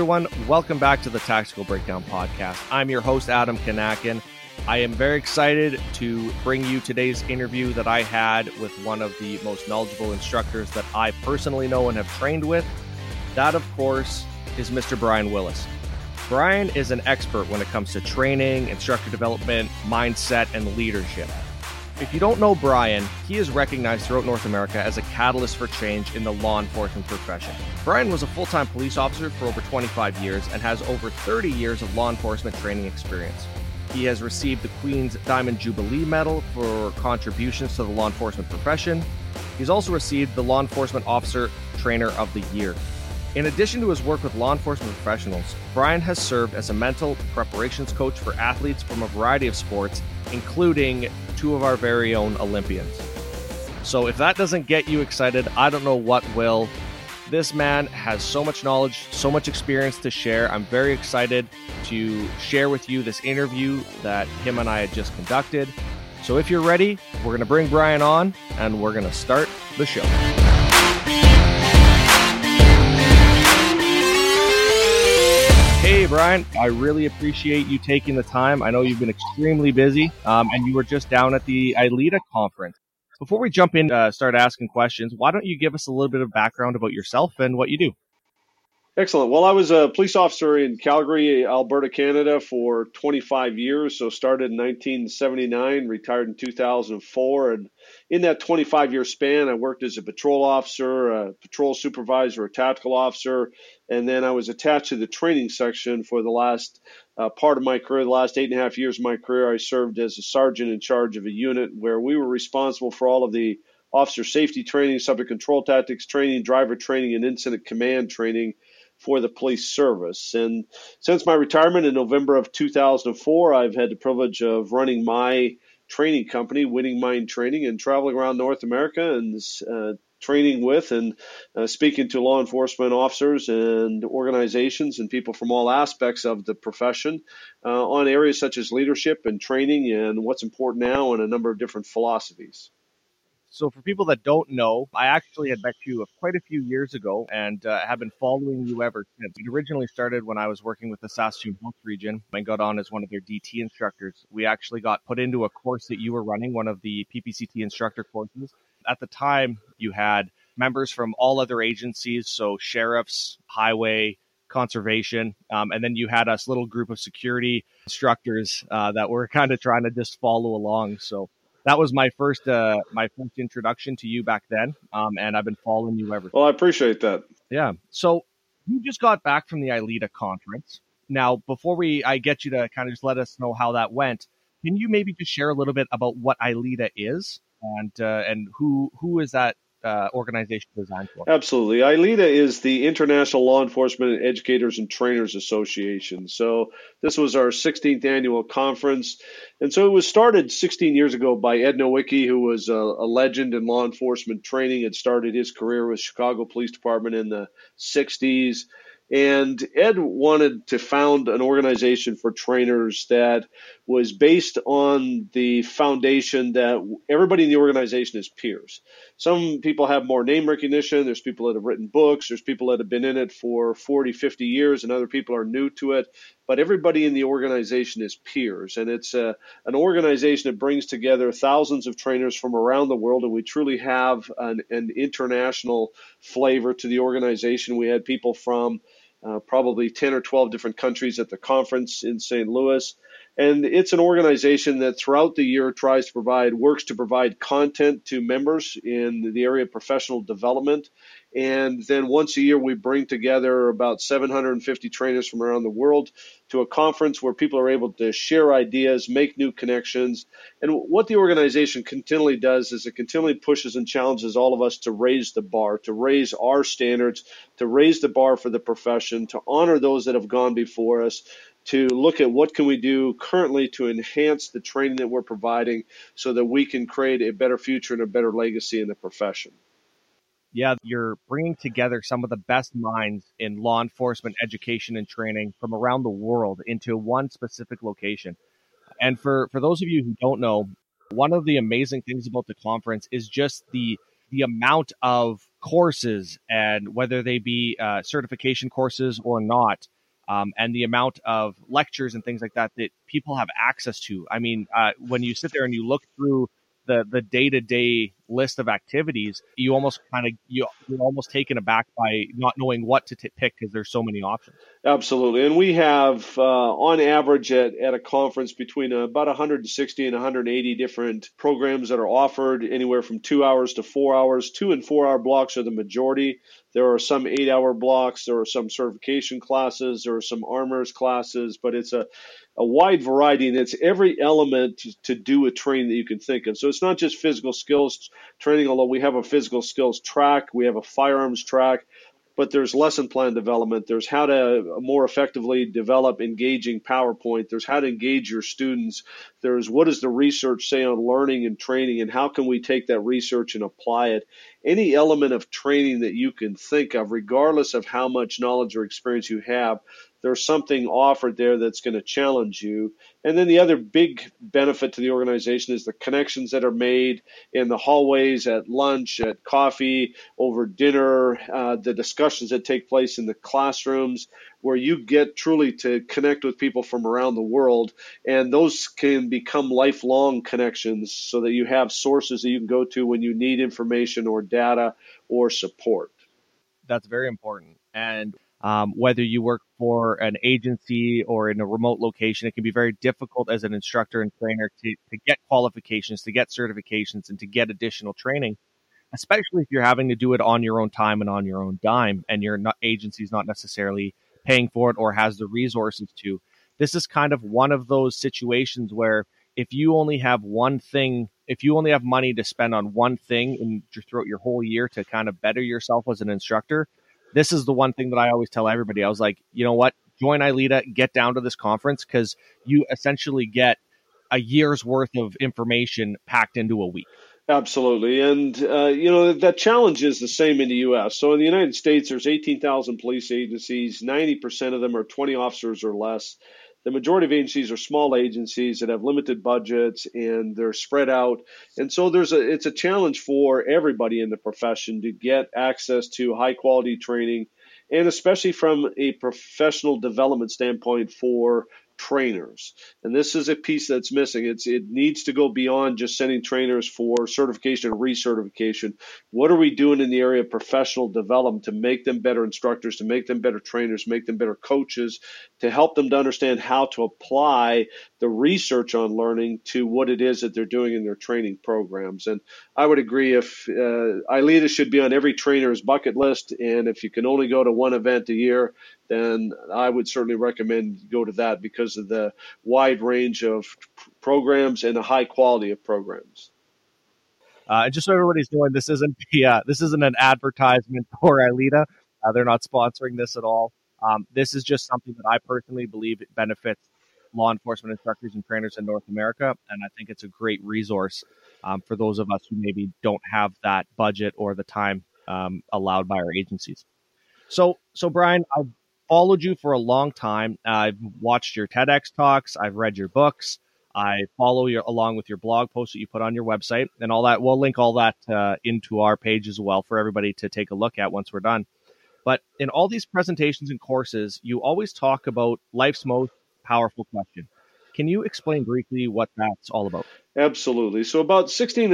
everyone. Welcome back to the Tactical Breakdown Podcast. I'm your host, Adam Kanakin. I am very excited to bring you today's interview that I had with one of the most knowledgeable instructors that I personally know and have trained with. That, of course, is Mr. Brian Willis. Brian is an expert when it comes to training, instructor development, mindset, and leadership. If you don't know Brian, he is recognized throughout North America as a catalyst for change in the law enforcement profession. Brian was a full-time police officer for over 25 years and has over 30 years of law enforcement training experience. He has received the Queen's Diamond Jubilee Medal for contributions to the law enforcement profession. He's also received the Law Enforcement Officer Trainer of the Year. In addition to his work with law enforcement professionals, Brian has served as a mental preparations coach for athletes from a variety of sports, including two of our very own Olympians. So if that doesn't get you excited, I don't know what will. This man has so much knowledge, so much experience to share. I'm very excited to share with you this interview that him and I had just conducted. So if you're ready, we're going to bring Brian on and we're going to start the show. Hey, Brian, I really appreciate you taking the time. I know you've been extremely busy, and you were just down at the ILEADA conference. Before we jump in, start asking questions, why don't you give us a little bit of background about yourself and what you do? Excellent. Well, I was a police officer in Calgary, Alberta, Canada for 25 years. So started in 1979, retired in 2004. And in that 25-year span, I worked as a patrol officer, a patrol supervisor, a tactical officer. And then I was attached to the training section for the last part of my career. The last 8.5 years of my career, I served as a sergeant in charge of a unit where we were responsible for all of the officer safety training, subject control tactics training, driver training, and incident command training for the police service. And since my retirement in November of 2004, I've had the privilege of running my training company, Winning Mind Training, and traveling around North America and training with and speaking to law enforcement officers and organizations and people from all aspects of the profession on areas such as leadership and training and what's important now and a number of different philosophies. So for people that don't know, I actually had met you quite a few years ago and have been following you ever since. It originally started when I was working with the Saskatoon Health Region and got on as one of their DT instructors. We actually got put into a course that you were running, one of the PPCT instructor courses. At the time, you had members from all other agencies, so sheriffs, highway, conservation, and then you had us little group of security instructors that were kind of trying to just follow along. So that was my first introduction to you back then, and I've been following you ever since. Well, I appreciate that. Yeah. So you just got back from the ILEADA conference. Now, before I get you to kind of just let us know how that went, can you maybe just share a little bit about what ILEADA is and who is that organization designed for? Absolutely. ILEADA is the International Law Enforcement Educators and Trainers Association. So this was our 16th annual conference. And so it was started 16 years ago by Ed Nowicki, who was a legend in law enforcement training, had started his career with Chicago Police Department in the 60s. And Ed wanted to found an organization for trainers that was based on the foundation that everybody in the organization is peers. Some people have more name recognition. There's people that have written books. There's people that have been in it for 40, 50 years, and other people are new to it. But everybody in the organization is peers. And it's an organization that brings together thousands of trainers from around the world, and we truly have an international flavor to the organization. We had people from probably 10 or 12 different countries at the conference in St. Louis. And it's an organization that throughout the year works to provide content to members in the area of professional development. And then once a year, we bring together about 750 trainers from around the world to a conference where people are able to share ideas, make new connections. And what the organization continually does is it continually pushes and challenges all of us to raise the bar, to raise our standards, to raise the bar for the profession, to honor those that have gone before us, to look at what can we do currently to enhance the training that we're providing so that we can create a better future and a better legacy in the profession. Yeah, you're bringing together some of the best minds in law enforcement education and training from around the world into one specific location. And for those of you who don't know, one of the amazing things about the conference is just the amount of courses, and whether they be certification courses or not, and the amount of lectures and things like that that people have access to. I mean, when you sit there and you look through the day-to-day list of activities, you almost you're almost taken aback by not knowing what to pick because there's so many options. Absolutely. And we have, on average at a conference, between about 160 and 180 different programs that are offered, anywhere from 2 hours to 4 hours. 2 and 4 hour blocks are the majority. There are some 8 hour blocks. There are some certification classes. There are some armors classes, but it's a wide variety, and it's every element to do with training that you can think of. So it's not just physical skills training, although we have a physical skills track, we have a firearms track, but there's lesson plan development. There's how to more effectively develop engaging PowerPoint. There's how to engage your students. There's what does the research say on learning and training, and how can we take that research and apply it. Any element of training that you can think of, regardless of how much knowledge or experience you have, there's something offered there that's going to challenge you. And then the other big benefit to the organization is the connections that are made in the hallways, at lunch, at coffee, over dinner, the discussions that take place in the classrooms, where you get truly to connect with people from around the world. And those can become lifelong connections so that you have sources that you can go to when you need information or data or support. That's very important. And whether you work for an agency or in a remote location, it can be very difficult as an instructor and trainer to get qualifications, to get certifications, and to get additional training, especially if you're having to do it on your own time and on your own dime, and your agency is not necessarily paying for it or has the resources to. This is kind of one of those situations where if you only have one thing, if you only have money to spend on one thing throughout your whole year to kind of better yourself as an instructor, this is the one thing that I always tell everybody. I was like, you know what? Join ILEETA, get down to this conference, because you essentially get a year's worth of information packed into a week. Absolutely. And, that challenge is the same in the U.S. So in the United States, there's 18,000 police agencies. 90% of them are 20 officers or less. The majority of agencies are small agencies that have limited budgets, and they're spread out. And so it's a challenge for everybody in the profession to get access to high quality training, and especially from a professional development standpoint for trainers. And this is a piece that's missing. It needs to go beyond just sending trainers for certification and recertification. What are we doing in the area of professional development to make them better instructors, to make them better trainers, make them better coaches, to help them to understand how to apply the research on learning to what it is that they're doing in their training programs. And I would agree, if ILEETA should be on every trainer's bucket list, and if you can only go to one event a year, then I would certainly recommend you go to that because of the wide range of programs and the high quality of programs. Just so everybody's knowing, this isn't an advertisement for ILEETA. They're not sponsoring this at all. This is just something that I personally believe it benefits law enforcement instructors and trainers in North America, and I think it's a great resource for those of us who maybe don't have that budget or the time allowed by our agencies. So Brian, I've followed you for a long time. I've watched your TEDx talks. I've read your books. I follow along with your blog posts that you put on your website and all that. We'll link all that into our page as well for everybody to take a look at once we're done. But in all these presentations and courses, you always talk about life's most powerful question. Can you explain briefly what that's all about? Absolutely. So about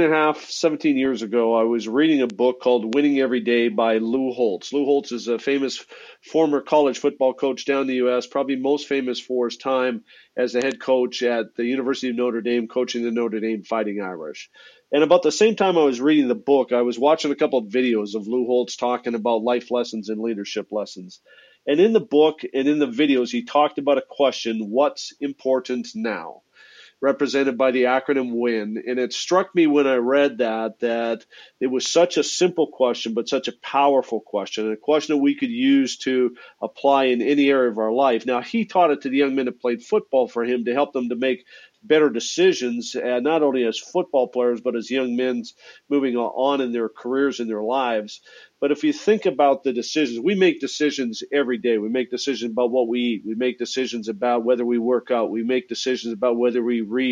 17 years ago, I was reading a book called Winning Every Day by Lou Holtz. Lou Holtz is a famous former college football coach down in the U.S., probably most famous for his time as the head coach at the University of Notre Dame, coaching the Notre Dame Fighting Irish. And about the same time I was reading the book, I was watching a couple of videos of Lou Holtz talking about life lessons and leadership lessons. And in the book and in the videos, he talked about a question, what's important now? Represented by the acronym WIN. And it struck me when I read that it was such a simple question, but such a powerful question, and a question that we could use to apply in any area of our life. Now, he taught it to the young men that played football for him to help them to make better decisions, not only as football players, but as young men moving on in their careers and their lives. But if you think about the decisions, we make decisions every day. We make decisions about what we eat. We make decisions about whether we work out. We make decisions about whether we read.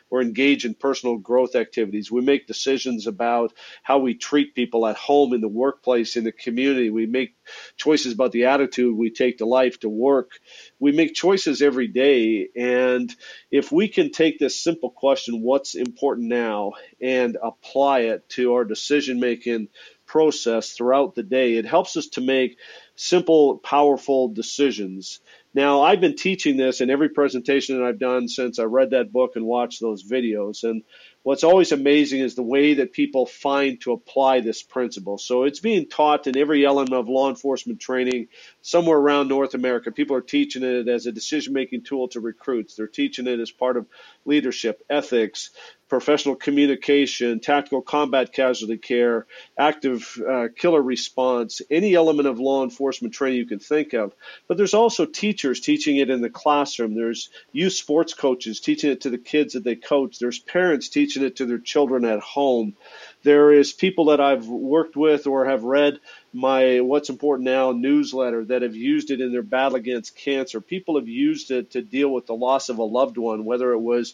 or engage in personal growth activities. We make decisions about how we treat people at home, in the workplace, in the community. We make choices about the attitude we take to life, to work. We make choices every day. And if we can take this simple question, what's important now, and apply it to our decision-making process throughout the day, it helps us to make simple, powerful decisions. Now, I've been teaching this in every presentation that I've done since I read that book and watched those videos. And what's always amazing is the way that people find to apply this principle. So it's being taught in every element of law enforcement training somewhere around North America. People are teaching it as a decision-making tool to recruits. They're teaching it as part of leadership, ethics, professional communication, tactical combat casualty care, active killer response, any element of law enforcement training you can think of. But there's also teachers teaching it in the classroom. There's youth sports coaches teaching it to the kids that they coach. There's parents teaching it to their children at home. There is people that I've worked with or have read my What's Important Now newsletter that have used it in their battle against cancer. People have used it to deal with the loss of a loved one, whether it was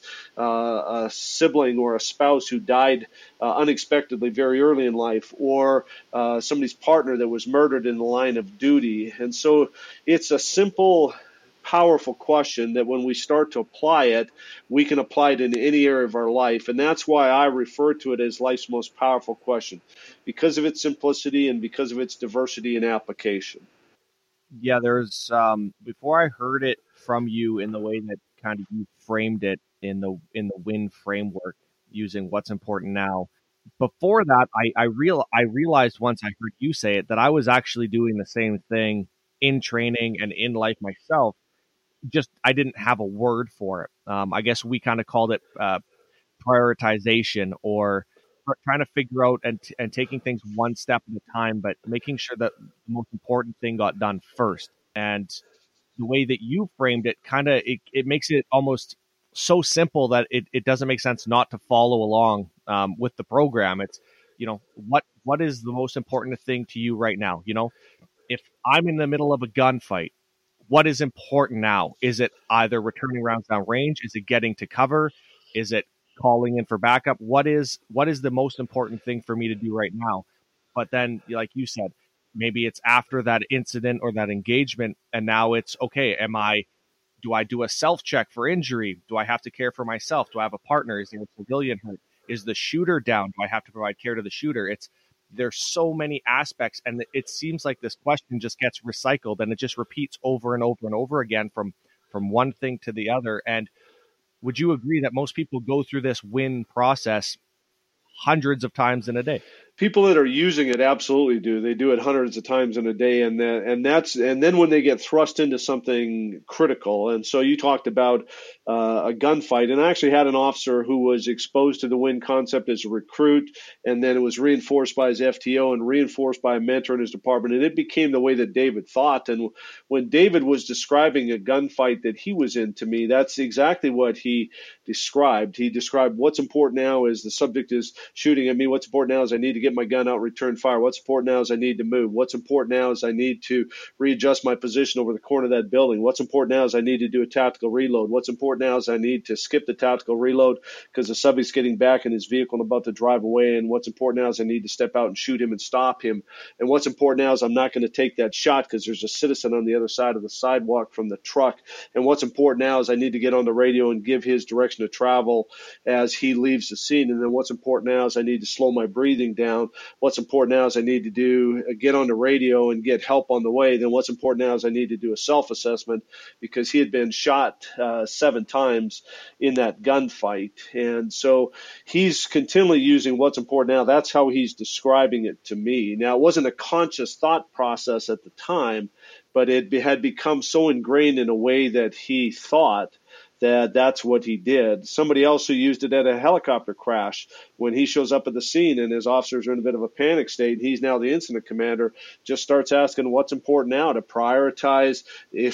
a sibling or a spouse who died unexpectedly very early in life, or somebody's partner that was murdered in the line of duty. And so it's a simple, powerful question that when we start to apply it, we can apply it in any area of our life. And that's why I refer to it as life's most powerful question, because of its simplicity and because of its diversity and application. Yeah, there's before I heard it from you in the way that kind of you framed it in the WIN framework using what's important now. Before that, I realized once I heard you say it that I was actually doing the same thing in training and in life myself. Just I didn't have a word for it. I guess we kind of called it prioritization, or trying to figure out and taking things one step at a time, but making sure that the most important thing got done first. And the way that you framed it, kind of it makes it almost so simple that it doesn't make sense not to follow along with the program. It's, what is the most important thing to you right now? If I'm in the middle of a gunfight, what is important now? Is it either returning rounds down range? Is it getting to cover? Is it calling in for backup? What is the most important thing for me to do right now? But then, like you said, maybe it's after that incident or that engagement, and now it's, okay, do I do a self-check for injury? Do I have to care for myself? Do I have a partner? Is there a civilian hurt? Is the shooter down? Do I have to provide care to the shooter? There's so many aspects, and it seems like this question just gets recycled and it just repeats over and over and over again from one thing to the other. And would you agree that most people go through this WIN process hundreds of times in a day? People that are using it absolutely do. They do it hundreds of times in a day, and then when they get thrust into something critical. And so you talked about a gunfight, and I actually had an officer who was exposed to the WIN concept as a recruit, and then it was reinforced by his FTO and reinforced by a mentor in his department, and it became the way that David thought. And when David was describing a gunfight that he was in to me, that's exactly what he described. He described what's important now is the subject is shooting at me. What's important now is I need to get my gun out, return fire. What's important now is I need to move. What's important now is I need to readjust my position over the corner of that building. What's important now is I need to do a tactical reload. What's important now is I need to skip the tactical reload because the subject's getting back in his vehicle and about to drive away. And what's important now is I need to step out and shoot him and stop him. And what's important now is I'm not going to take that shot because there's a citizen on the other side of the sidewalk from the truck. And what's important now is I need to get on the radio and give his direction of travel as he leaves the scene. And then what's important now is I need to slow my breathing down. What's important now is I need to get on the radio and get help on the way. Then what's important now is I need to do a self-assessment because he had been shot 7 times in that gunfight. And so he's continually using what's important now. That's how he's describing it to me. Now, it wasn't a conscious thought process at the time, but it had become so ingrained in a way that he thought that's what he did. Somebody else who used it at a helicopter crash, when he shows up at the scene and his officers are in a bit of a panic state, he's now the incident commander, just starts asking what's important now to prioritize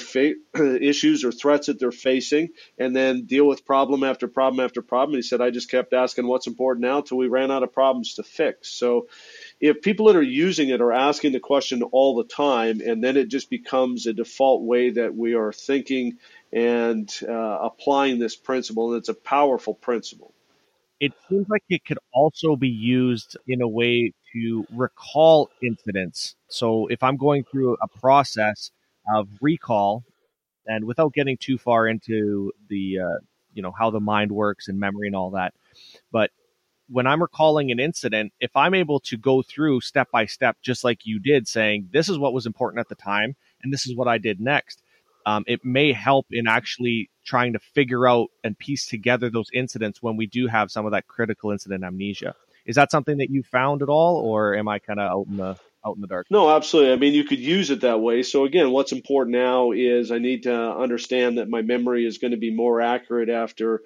issues or threats that they're facing and then deal with problem after problem after problem. He said, I just kept asking what's important now until we ran out of problems to fix. So if people that are using it are asking the question all the time, and then it just becomes a default way that we are thinking and applying this principle. And it's a powerful principle. It seems like it could also be used in a way to recall incidents. So if I'm going through a process of recall, and without getting too far into the how the mind works and memory and all that, but when I'm recalling an incident, if I'm able to go through step by step, just like you did, saying this is what was important at the time and this is what I did next, it may help in actually trying to figure out and piece together those incidents when we do have some of that critical incident amnesia. Is that something that you found at all, or am I kind of out in the dark? No, absolutely. I mean, you could use it that way. So again, what's important now is I need to understand that my memory is going to be more accurate after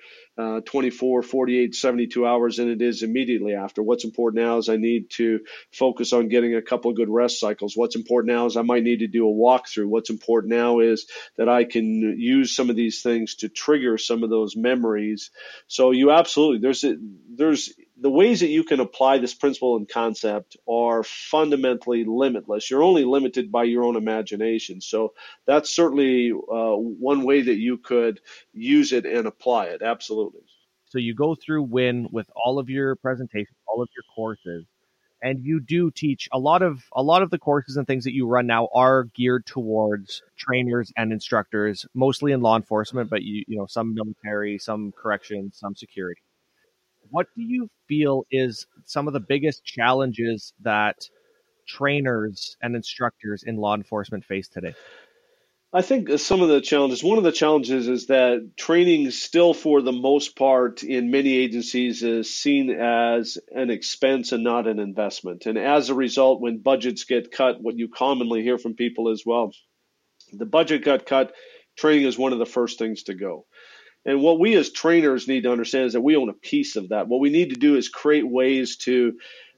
24, 48, 72 hours than it is immediately after. What's important now is I need to focus on getting a couple of good rest cycles. What's important now is I might need to do a walkthrough. What's important now is that I can use some of these things to trigger some of those memories. So you absolutely, there's the ways that you can apply this principle and concept are fundamentally limitless. You're only limited by your own imagination. So that's certainly one way that you could use it and apply it. Absolutely. So you go through WIN with all of your presentations, all of your courses, and you do teach a lot of the courses and things that you run now are geared towards trainers and instructors, mostly in law enforcement, but you know, some military, some corrections, some security. What do you feel is some of the biggest challenges that trainers and instructors in law enforcement face today? I think some of the challenges, one of the challenges is that training still for the most part in many agencies is seen as an expense and not an investment. And as a result, when budgets get cut, what you commonly hear from people is, well, the budget got cut, training is one of the first things to go. And what we as trainers need to understand is that we own a piece of that. What we need to do is create ways to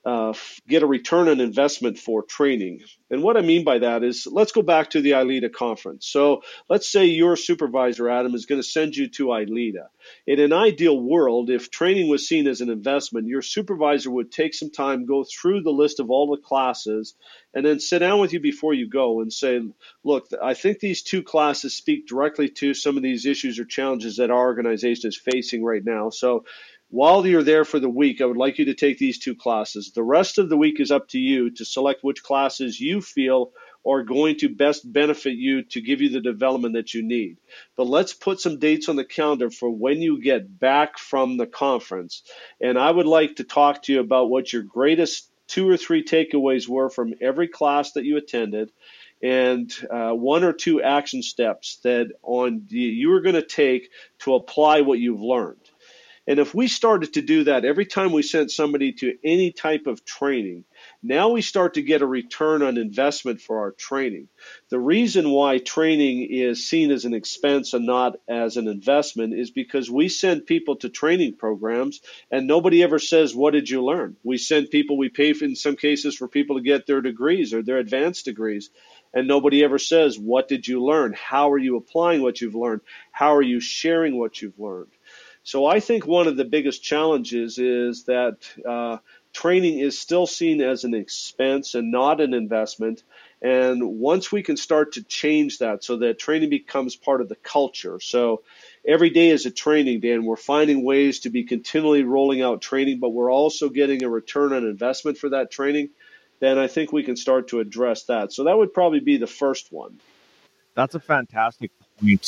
get a return on investment for training. And what I mean by that is, let's go back to the ILEETA conference. So let's say your supervisor, Adam, is going to send you to ILEETA. In an ideal world, if training was seen as an investment, your supervisor would take some time, go through the list of all the classes, and then sit down with you before you go and say, look, I think these two classes speak directly to some of these issues or challenges that our organization is facing right now. So while you're there for the week, I would like you to take these two classes. The rest of the week is up to you to select which classes you feel are going to best benefit you to give you the development that you need. But let's put some dates on the calendar for when you get back from the conference. And I would like to talk to you about what your greatest 2 or 3 takeaways were from every class that you attended, and 1 or 2 action steps that you are going to take to apply what you've learned. And if we started to do that every time we sent somebody to any type of training, now we start to get a return on investment for our training. The reason why training is seen as an expense and not as an investment is because we send people to training programs and nobody ever says, what did you learn? We send people, we pay in some cases for people to get their degrees or their advanced degrees. And nobody ever says, what did you learn? How are you applying what you've learned? How are you sharing what you've learned? So I think one of the biggest challenges is that training is still seen as an expense and not an investment. And once we can start to change that so that training becomes part of the culture. So every day is a training day, and we're finding ways to be continually rolling out training, but we're also getting a return on investment for that training, then I think we can start to address that. So that would probably be the first one. That's a fantastic point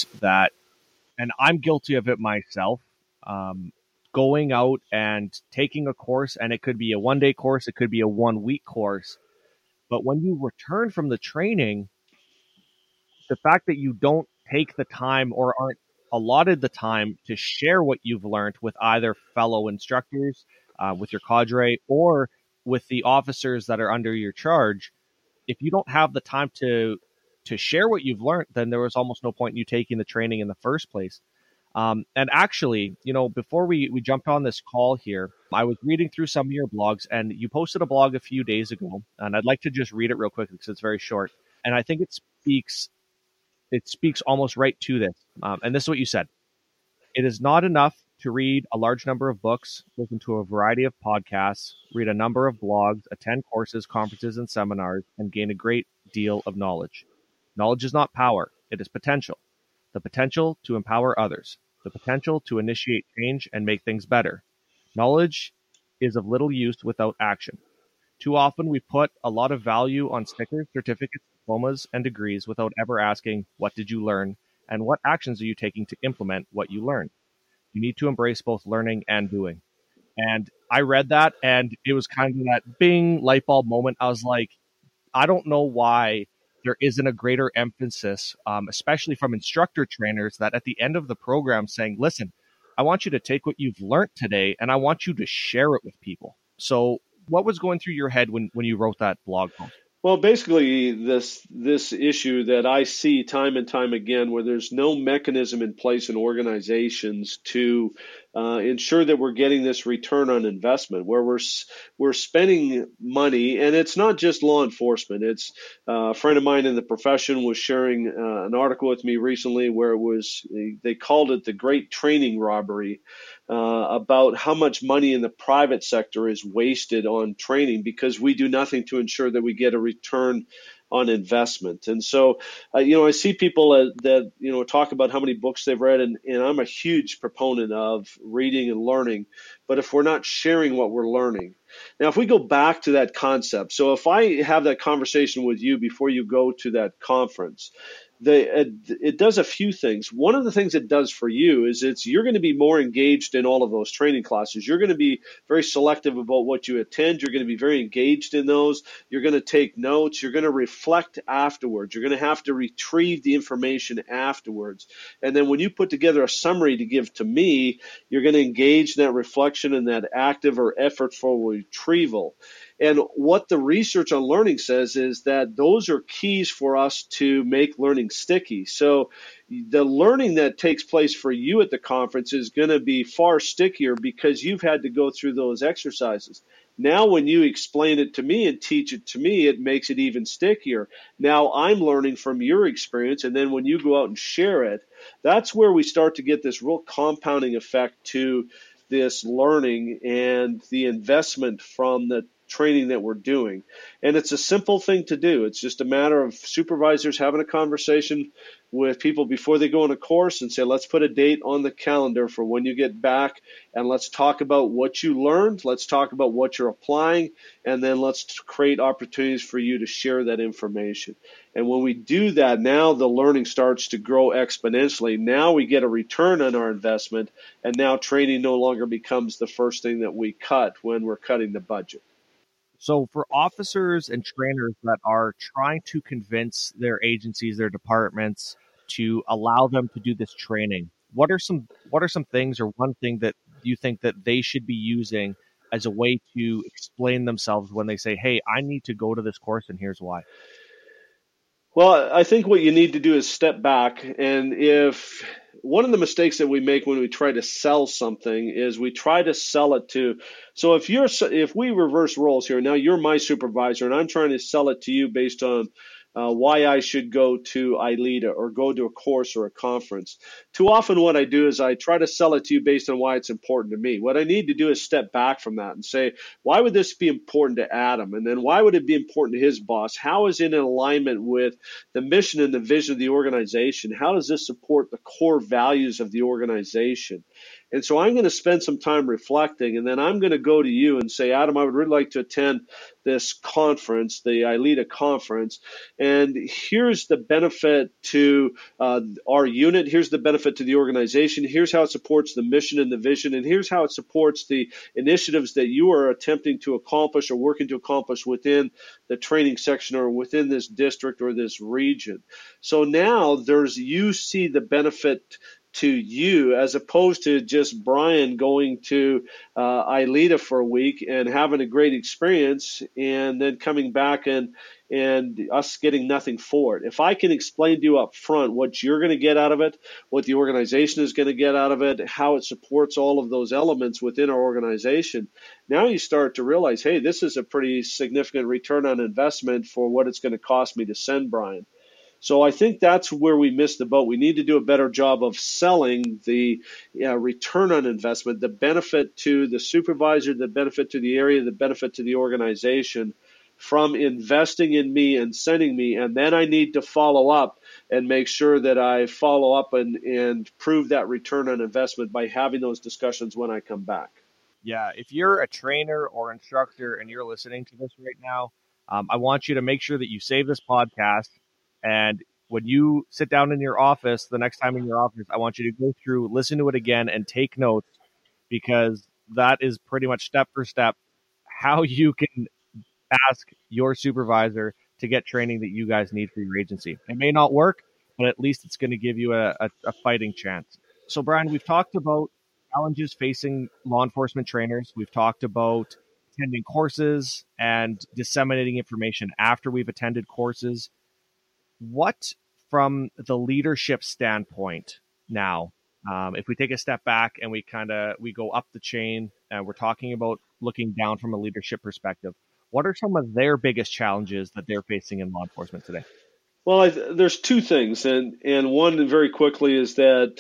and I'm guilty of it myself. Going out and taking a course, and it could be a 1-day course, it could be a 1-week course. But when you return from the training, the fact that you don't take the time or aren't allotted the time to share what you've learned with either fellow instructors, with your cadre, or with the officers that are under your charge, if you don't have the time to share what you've learned, then there was almost no point in you taking the training in the first place. And actually, before we jumped on this call here, I was reading through some of your blogs, and you posted a blog a few days ago, and I'd like to just read it real quick because it's very short. And I think it speaks almost right to this. And this is what you said. It is not enough to read a large number of books, listen to a variety of podcasts, read a number of blogs, attend courses, conferences, and seminars, and gain a great deal of knowledge. Knowledge is not power. It is potential. the potential to empower others, the potential to initiate change and make things better. Knowledge is of little use without action. Too often we put a lot of value on stickers, certificates, diplomas, and degrees without ever asking, what did you learn? And what actions are you taking to implement what you learned? You need to embrace both learning and doing. And I read that, and it was kind of that bing light bulb moment. I was like, I don't know why there isn't a greater emphasis, especially from instructor trainers, that at the end of the program saying, listen, I want you to take what you've learned today and I want you to share it with people. So what was going through your head when you wrote that blog post? Well, basically, this issue that I see time and time again, where there's no mechanism in place in organizations to ensure that we're getting this return on investment, where we're spending money, and it's not just law enforcement. It's a friend of mine in the profession was sharing an article with me recently where they called it the Great Training Robbery. About how much money in the private sector is wasted on training because we do nothing to ensure that we get a return on investment. And so, I see people that talk about how many books they've read, and I'm a huge proponent of reading and learning. But if we're not sharing what we're learning, now if we go back to that concept, so if I have that conversation with you before you go to that conference, it does a few things. One of the things it does for you is you're going to be more engaged in all of those training classes. You're going to be very selective about what you attend. You're going to be very engaged in those. You're going to take notes. You're going to reflect afterwards. You're going to have to retrieve the information afterwards. And then when you put together a summary to give to me, you're going to engage in that reflection and that active or effortful retrieval. And what the research on learning says is that those are keys for us to make learning sticky. So the learning that takes place for you at the conference is going to be far stickier because you've had to go through those exercises. Now, when you explain it to me and teach it to me, it makes it even stickier. Now I'm learning from your experience, and then when you go out and share it, that's where we start to get this real compounding effect to this learning and the investment from the training that we're doing. And it's a simple thing to do. It's just a matter of supervisors having a conversation with people before they go on a course and say, let's put a date on the calendar for when you get back, and let's talk about what you learned. Let's talk about what you're applying, and then let's create opportunities for you to share that information. And when we do that, now the learning starts to grow exponentially. Now we get a return on our investment, and now training no longer becomes the first thing that we cut when we're cutting the budget. So for officers and trainers that are trying to convince their agencies, their departments to allow them to do this training, what are some things, or one thing that you think that they should be using as a way to explain themselves when they say, hey, I need to go to this course and here's why? Well, I think what you need to do is step back, and if one of the mistakes that we make when we try to sell something is we try to sell it to, so if we reverse roles here, now you're my supervisor and I'm trying to sell it to you based on why I should go to ILEADA or go to a course or a conference. Too often what I do is I try to sell it to you based on why it's important to me. What I need to do is step back from that and say, why would this be important to Adam? And then why would it be important to his boss? How is it in alignment with the mission and the vision of the organization? How does this support the core values of the organization? And so I'm going to spend some time reflecting, and then I'm going to go to you and say, Adam, I would really like to attend this conference, the ILEADA conference, and here's the benefit to our unit, here's the benefit to the organization, here's how it supports the mission and the vision, and here's how it supports the initiatives that you are attempting to accomplish or working to accomplish within the training section or within this district or this region. So now you see the benefit to you, as opposed to just Brian going to ILEADA for a week and having a great experience and then coming back and us getting nothing for it. If I can explain to you up front what you're going to get out of it, what the organization is going to get out of it, how it supports all of those elements within our organization, now you start to realize, hey, this is a pretty significant return on investment for what it's going to cost me to send Brian. So I think that's where we missed the boat. We need to do a better job of selling the return on investment, the benefit to the supervisor, the benefit to the area, the benefit to the organization from investing in me and sending me. And then I need to follow up and make sure that I follow up and prove that return on investment by having those discussions when I come back. Yeah, if you're a trainer or instructor and you're listening to this right now, I want you to make sure that you save this podcast. And when you sit down in your office, the next time in your office, I want you to go through, listen to it again, and take notes, because that is pretty much step for step how you can ask your supervisor to get training that you guys need for your agency. It may not work, but at least it's going to give you a fighting chance. So, Brian, we've talked about challenges facing law enforcement trainers. We've talked about attending courses and disseminating information after we've attended courses. What, from the leadership standpoint now, if we take a step back and we go up the chain and we're talking about looking down from a leadership perspective, what are some of their biggest challenges that they're facing in law enforcement today? Well, there's two things, and one very quickly is that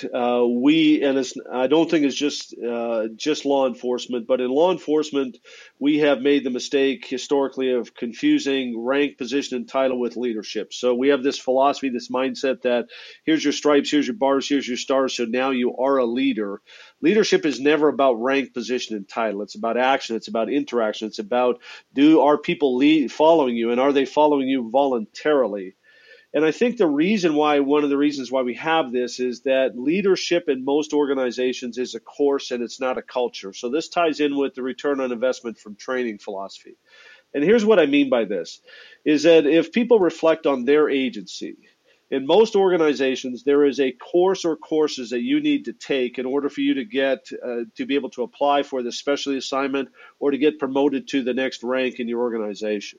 I don't think it's just law enforcement, but in law enforcement, we have made the mistake historically of confusing rank, position, and title with leadership. So we have this philosophy, this mindset that here's your stripes, here's your bars, here's your stars, so now you are a leader. Leadership is never about rank, position, and title. It's about action. It's about interaction. It's about are people following you, and are they following you voluntarily? And I think one of the reasons why we have this is that leadership in most organizations is a course and it's not a culture. So this ties in with the return on investment from training philosophy. And here's what I mean by this, is that if people reflect on their agency, in most organizations, there is a course or courses that you need to take in order for you to get to be able to apply for the specialty assignment or to get promoted to the next rank in your organization.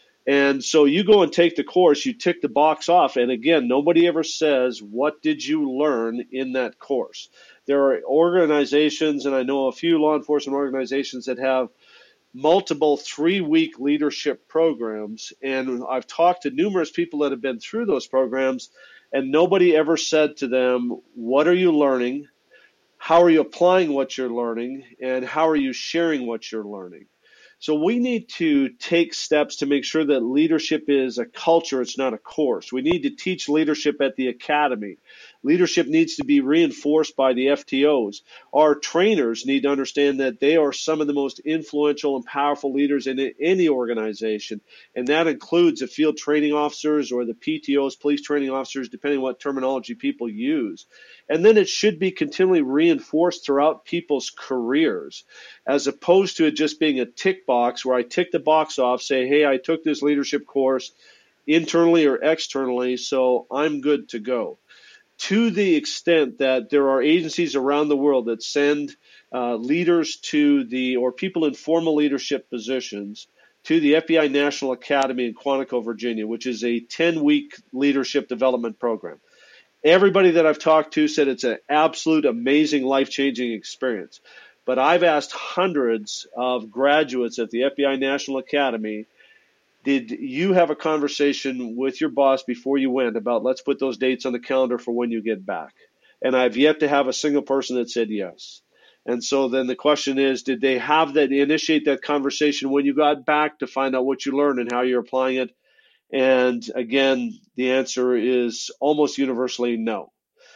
And so you go and take the course, you tick the box off, and again, nobody ever says, what did you learn in that course? There are organizations, and I know a few law enforcement organizations that have multiple 3-week leadership programs, and I've talked to numerous people that have been through those programs, and nobody ever said to them, what are you learning? How are you applying what you're learning? And how are you sharing what you're learning? So we need to take steps to make sure that leadership is a culture, it's not a course. We need to teach leadership at the academy. Leadership needs to be reinforced by the FTOs. Our trainers need to understand that they are some of the most influential and powerful leaders in any organization, and that includes the field training officers or the PTOs, police training officers, depending on what terminology people use. And then it should be continually reinforced throughout people's careers, as opposed to it just being a tick box where I tick the box off, say, hey, I took this leadership course internally or externally, so I'm good to go. To the extent that there are agencies around the world that send leaders or people in formal leadership positions to the FBI National Academy in Quantico, Virginia, which is a 10-week leadership development program. Everybody that I've talked to said it's an absolute amazing, life-changing experience. But I've asked hundreds of graduates at the FBI National Academy, did you have a conversation with your boss before you went about let's put those dates on the calendar for when you get back? And I've yet to have a single person that said yes. And so then the question is, did they initiate that conversation when you got back to find out what you learned and how you're applying it? And again, the answer is almost universally no.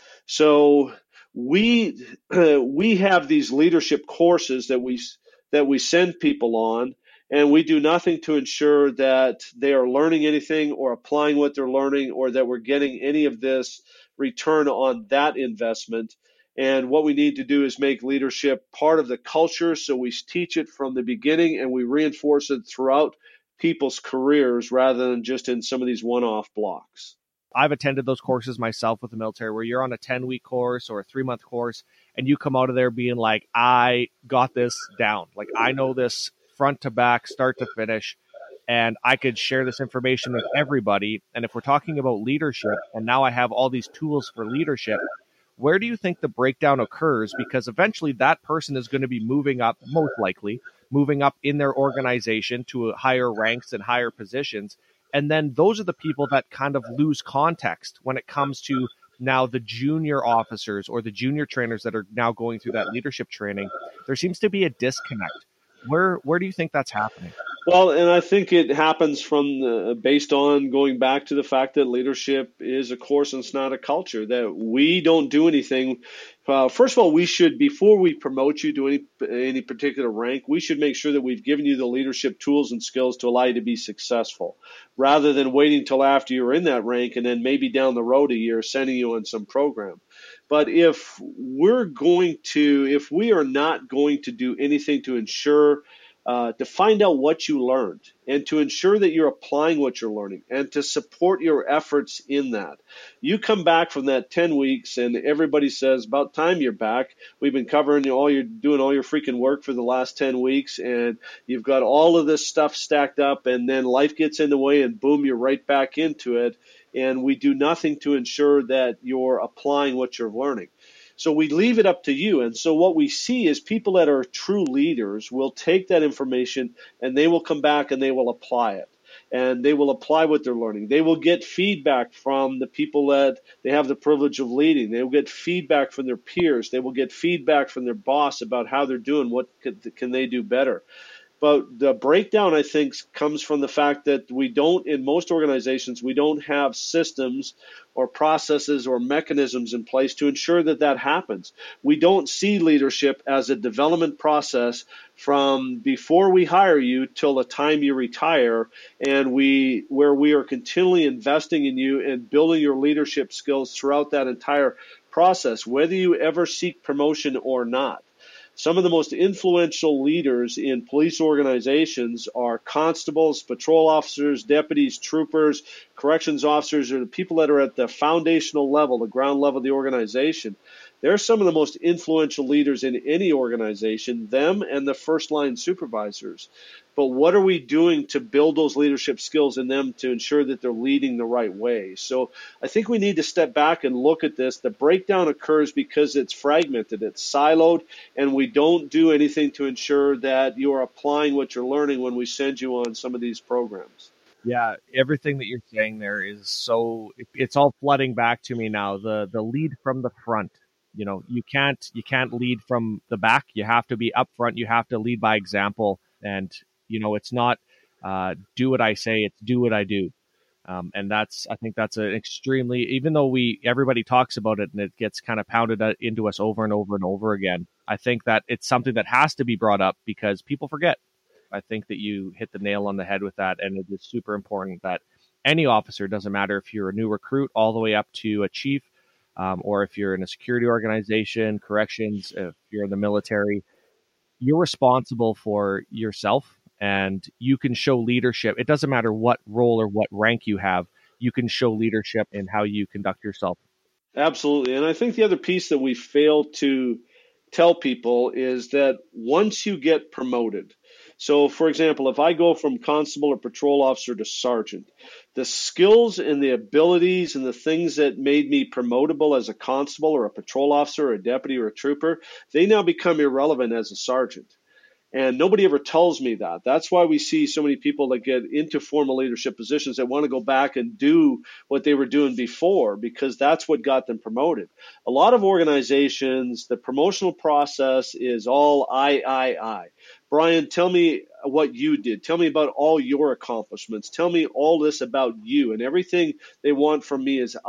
So we have these leadership courses that we send people on, and we do nothing to ensure that they are learning anything or applying what they're learning, or that we're getting any of this return on that investment. And what we need to do is make leadership part of the culture, so we teach it from the beginning and we reinforce it throughout people's careers rather than just in some of these one-off blocks. I've attended those courses myself with the military, where you're on a 10-week course or a 3-month course and you come out of there being like, I got this down. Like, I know this front to back, start to finish, and I could share this information with everybody. And if we're talking about leadership, and now I have all these tools for leadership, where do you think the breakdown occurs? Because eventually that person is going to be moving up, most likely moving up in their organization to higher ranks and higher positions. And then those are the people that kind of lose context when it comes to now the junior officers or the junior trainers that are now going through that leadership training. There seems to be a disconnect. Where do you think that's happening? Well, and I think it happens based on going back to the fact that leadership is a course and it's not a culture, that we don't do anything. First of all, we should, before we promote you to any particular rank, we should make sure that we've given you the leadership tools and skills to allow you to be successful, rather than waiting until after you're in that rank and then maybe down the road a year sending you on some program. But if we are not going to do anything to ensure to find out what you learned and to ensure that you're applying what you're learning and to support your efforts in that. You come back from that 10 weeks and everybody says, about time you're back. We've been covering doing all your freaking work for the last 10 weeks and you've got all of this stuff stacked up, and then life gets in the way and boom, you're right back into it. And we do nothing to ensure that you're applying what you're learning. So we leave it up to you. And so what we see is people that are true leaders will take that information and they will come back and they will apply it. And they will apply what they're learning. They will get feedback from the people that they have the privilege of leading. They will get feedback from their peers. They will get feedback from their boss about how they're doing, what can they do better. But the breakdown, I think, comes from the fact that in most organizations, we don't have systems or processes or mechanisms in place to ensure that happens. We don't see leadership as a development process from before we hire you till the time you retire, and where we are continually investing in you and building your leadership skills throughout that entire process, whether you ever seek promotion or not. Some of the most influential leaders in police organizations are constables, patrol officers, deputies, troopers, corrections officers, or the people that are at the foundational level, the ground level of the organization. They're some of the most influential leaders in any organization, them and the first line supervisors. But what are we doing to build those leadership skills in them to ensure that they're leading the right way? So I think we need to step back and look at this. The breakdown occurs because it's fragmented, it's siloed, and we don't do anything to ensure that you are applying what you're learning when we send you on some of these programs. Yeah, everything that you're saying there is it's all flooding back to me now. The lead from the front. You can't lead from the back. You have to be up front. You have to lead by example. And it's not do what I say, it's do what I do. And I think that's an extremely, even though everybody talks about it and it gets kind of pounded into us over and over and over again, I think that it's something that has to be brought up because people forget. I think that you hit the nail on the head with that. And it is super important that any officer, doesn't matter if you're a new recruit all the way up to a chief, or if you're in a security organization, corrections, if you're in the military, you're responsible for yourself and you can show leadership. It doesn't matter what role or what rank you have. You can show leadership in how you conduct yourself. Absolutely. And I think the other piece that we fail to tell people is that once you get promoted, so for example, if I go from constable or patrol officer to sergeant, the skills and the abilities and the things that made me promotable as a constable or a patrol officer or a deputy or a trooper, they now become irrelevant as a sergeant. And nobody ever tells me that. That's why we see so many people that get into formal leadership positions that want to go back and do what they were doing before, because that's what got them promoted. A lot of organizations, the promotional process is all I. Brian, tell me what you did. Tell me about all your accomplishments. Tell me all this about you. And everything they want from me is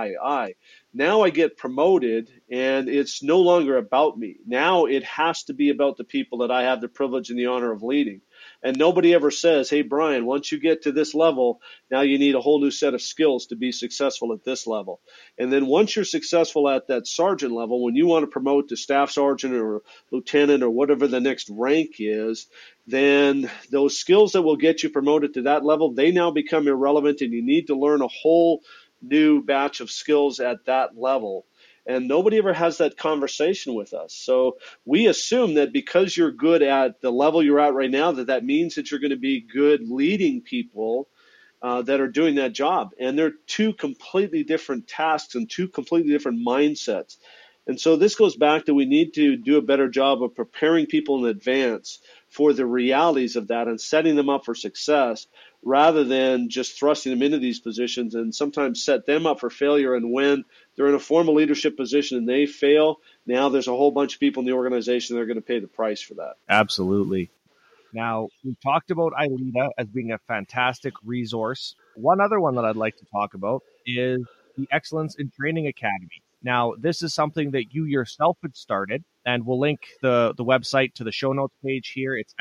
I. Now I get promoted and it's no longer about me. Now it has to be about the people that I have the privilege and the honor of leading. And nobody ever says, hey, Brian, once you get to this level, now you need a whole new set of skills to be successful at this level. And then once you're successful at that sergeant level, when you want to promote to staff sergeant or lieutenant or whatever the next rank is, then those skills that will get you promoted to that level, they now become irrelevant and you need to learn a whole new batch of skills at that level. And nobody ever has that conversation with us. So we assume that because you're good at the level you're at right now, that means that you're going to be good leading people that are doing that job. And they're two completely different tasks and two completely different mindsets. And so this goes back to we need to do a better job of preparing people in advance for the realities of that and setting them up for success, rather than just thrusting them into these positions and sometimes set them up for failure. And when they're in a formal leadership position and they fail, now there's a whole bunch of people in the organization that are going to pay the price for that. Absolutely. Now, we talked about ILETA as being a fantastic resource. One other one that I'd like to talk about is the Excellence in Training Academy. Now, this is something that you yourself had started, and we'll link the website to the show notes page here. It's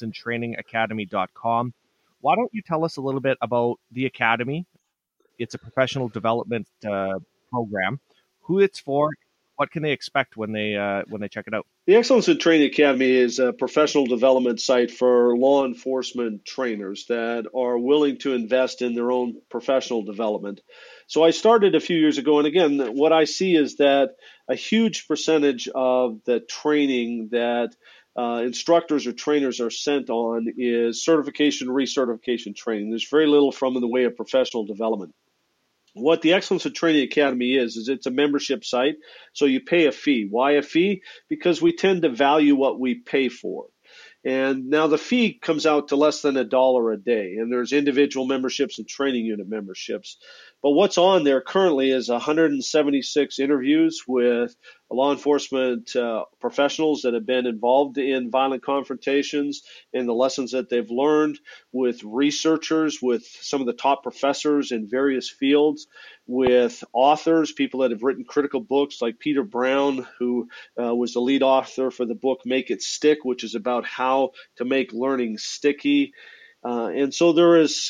excellenceintrainingacademy.com. Why don't you tell us a little bit about the Academy? It's a professional development program, who it's for, what can they expect when they check it out? The Excellence in Training Academy is a professional development site for law enforcement trainers that are willing to invest in their own professional development. So I started a few years ago, and again, what I see is that a huge percentage of the training that instructors or trainers are sent on is certification, recertification training. There's very little from in the way of professional development. What the Excellence in Training Academy is it's a membership site, so you pay a fee. Why a fee? Because we tend to value what we pay for. And now the fee comes out to less than $1 a day, and there's individual memberships and training unit memberships. But what's on there currently is 176 interviews with law enforcement professionals that have been involved in violent confrontations and the lessons that they've learned, with researchers, with some of the top professors in various fields, with authors, people that have written critical books like Peter Brown, who was the lead author for the book Make It Stick, which is about how to make learning sticky. And so there is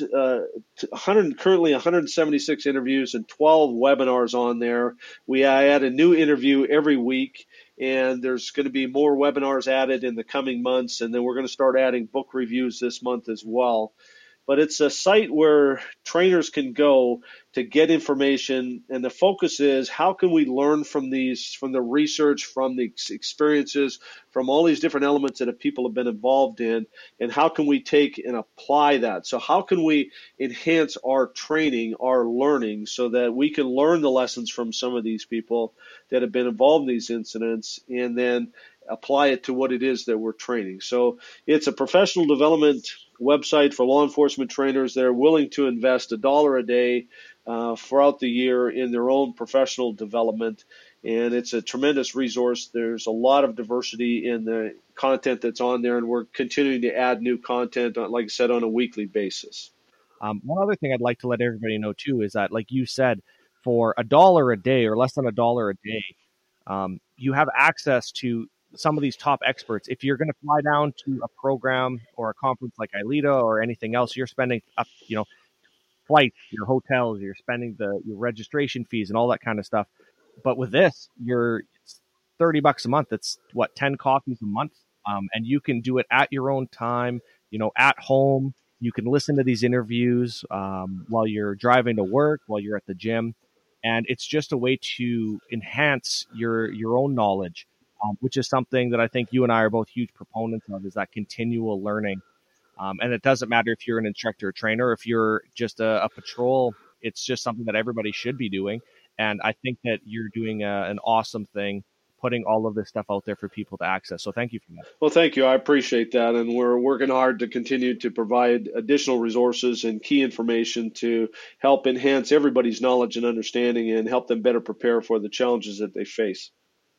currently 176 interviews and 12 webinars on there. We add a new interview every week, and there's going to be more webinars added in the coming months, and then we're going to start adding book reviews this month as well. But it's a site where trainers can go to get information, and the focus is how can we learn from the research, from the experiences, from all these different elements that people have been involved in, and how can we take and apply that? So how can we enhance our training, our learning, so that we can learn the lessons from some of these people that have been involved in these incidents, and then apply it to what it is that we're training. So it's a professional development website for law enforcement trainers that are willing to invest $1 a day throughout the year in their own professional development. And it's a tremendous resource. There's a lot of diversity in the content that's on there, and we're continuing to add new content, like I said, on a weekly basis. One other thing I'd like to let everybody know too is that, like you said, for $1 a day or less than $1 a day, you have access to some of these top experts. If you're going to fly down to a program or a conference like ILETA or anything else, you're spending up, flights, your hotels, you're spending your registration fees and all that kind of stuff. But with this, it's $30 a month. It's 10 coffees a month. And you can do it at your own time, at home. You can listen to these interviews while you're driving to work, while you're at the gym. And it's just a way to enhance your own knowledge, which is something that I think you and I are both huge proponents of, is that continual learning. And it doesn't matter if you're an instructor or trainer, if you're just a patrol, it's just something that everybody should be doing. And I think that you're doing an awesome thing, putting all of this stuff out there for people to access. So thank you for that. Well, thank you. I appreciate that. And we're working hard to continue to provide additional resources and key information to help enhance everybody's knowledge and understanding and help them better prepare for the challenges that they face.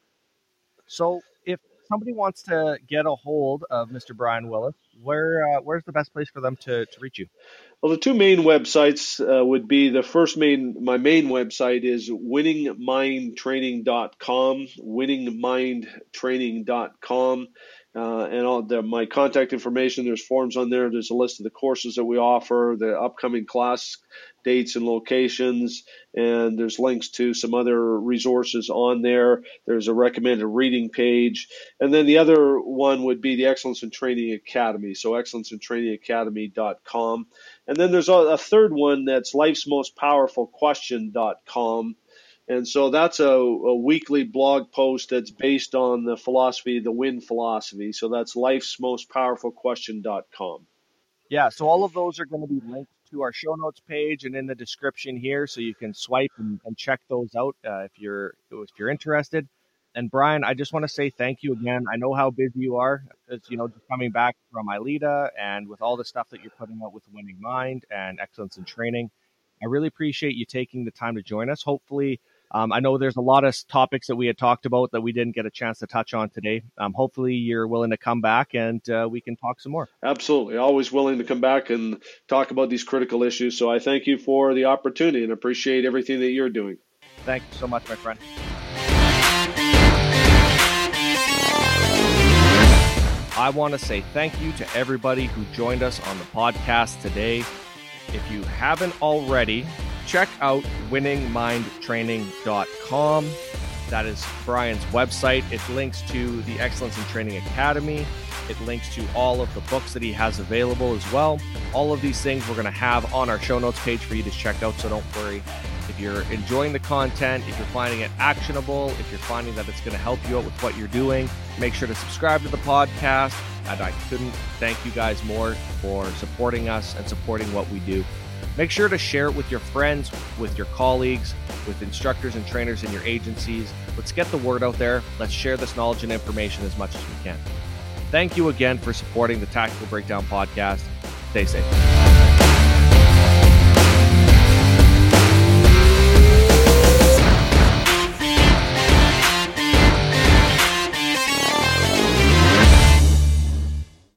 So if somebody wants to get a hold of Mr. Brian Willis, where's the best place for them to reach you? Well, the two main websites would be my main website is winningmindtraining.com, winningmindtraining.com. And my contact information, there's forms on there. There's a list of the courses that we offer, the upcoming class dates and locations, and there's links to some other resources on there. There's a recommended reading page. And then the other one would be the Excellence in Training Academy, so excellenceintrainingacademy.com. And then there's a third one that's lifesmostpowerfulquestion.com. And so that's a weekly blog post that's based on the philosophy, the WIN philosophy. So that's lifesmostpowerfulquestion.com. Yeah, so all of those are going to be linked to our show notes page and in the description here, so you can swipe and check those out if you're interested. And Brian, I just want to say thank you again. I know how busy you are, just coming back from ILETA and with all the stuff that you're putting out with Winning Mind and Excellence in Training. I really appreciate you taking the time to join us. Hopefully, I know there's a lot of topics that we had talked about that we didn't get a chance to touch on today. Hopefully you're willing to come back and we can talk some more. Absolutely. Always willing to come back and talk about these critical issues. So I thank you for the opportunity and appreciate everything that you're doing. Thank you so much, my friend. I want to say thank you to everybody who joined us on the podcast today. If you haven't already, check out winningmindtraining.com. That is Brian's website. It links to the Excellence in Training Academy. It links to all of the books that he has available as well. All of these things we're going to have on our show notes page for you to check out, so don't worry. If you're enjoying the content, if you're finding it actionable, if you're finding that it's going to help you out with what you're doing, make sure to subscribe to the podcast. And I couldn't thank you guys more for supporting us and supporting what we do. Make sure to share it with your friends, with your colleagues, with instructors and trainers in your agencies. Let's get the word out there. Let's share this knowledge and information as much as we can. Thank you again for supporting the Tactical Breakdown podcast. Stay safe.